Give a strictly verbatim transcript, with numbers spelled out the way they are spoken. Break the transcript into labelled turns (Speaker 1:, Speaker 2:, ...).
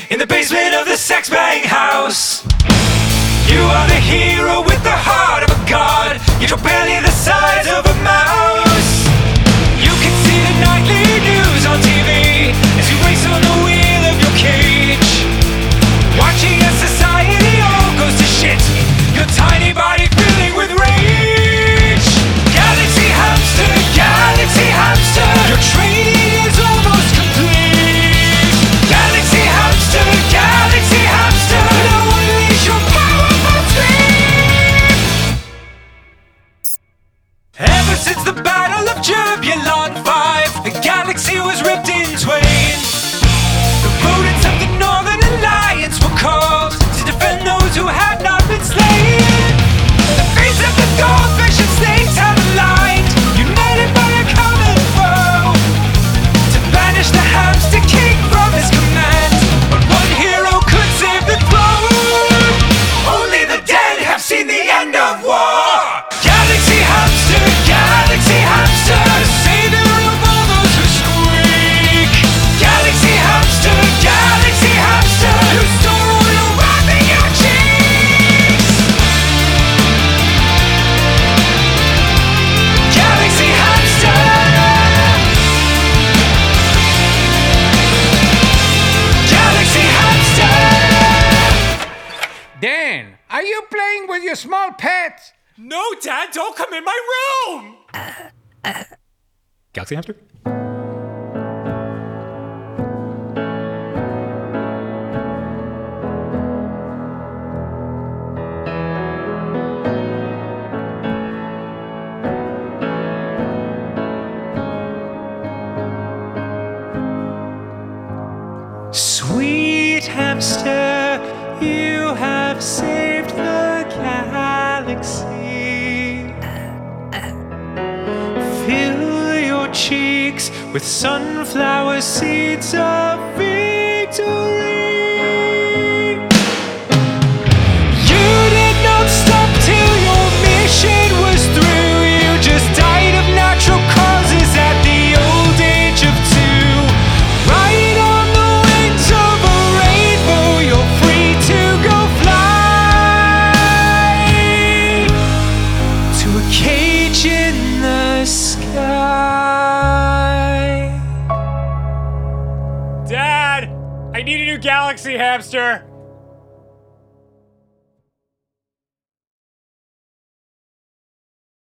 Speaker 1: in the basement of the sex bang house. You are the hero with the heart of a god, yet you're barely the size of a mouse. You can see the nightly news on T V as you race on the wheel of your cage, watching as society all goes to shit, your tiny body filling with rage. Galaxy hamster, galaxy hamster, your training is almost complete. Galaxy hamster, galaxy hamster, now unleash your powerful speed. Ever since the Battle of Turbulon five, the galaxy was ripped in twain. The rodents of the Northern Alliance were called to defend those who had not been slain. The fates of the goldfish and snakes had aligned, united by a common foe, to banish the hamster king from his command. But one hero could save the throne. Only the dead have seen the end of war. Galaxy hamster, galaxy hamster, the savior of all those who squeak. Galaxy hamster, galaxy hamster, you store oil wrapping your cheeks. Galaxy hamster, galaxy hamster.
Speaker 2: Dan, are you playing with your small pet?
Speaker 1: No, Dad, don't come in my room.
Speaker 3: Galaxy hamster?
Speaker 1: Sweet hamster, you have saved the galaxy. Fill your cheeks with sunflower seeds of victory. You did not stop till your mission was through. You just died of natural causes at the old age of two. Right on the wings of a rainbow, you're free to go fly to a cage in the sky.
Speaker 4: Dad, I need a new galaxy hamster.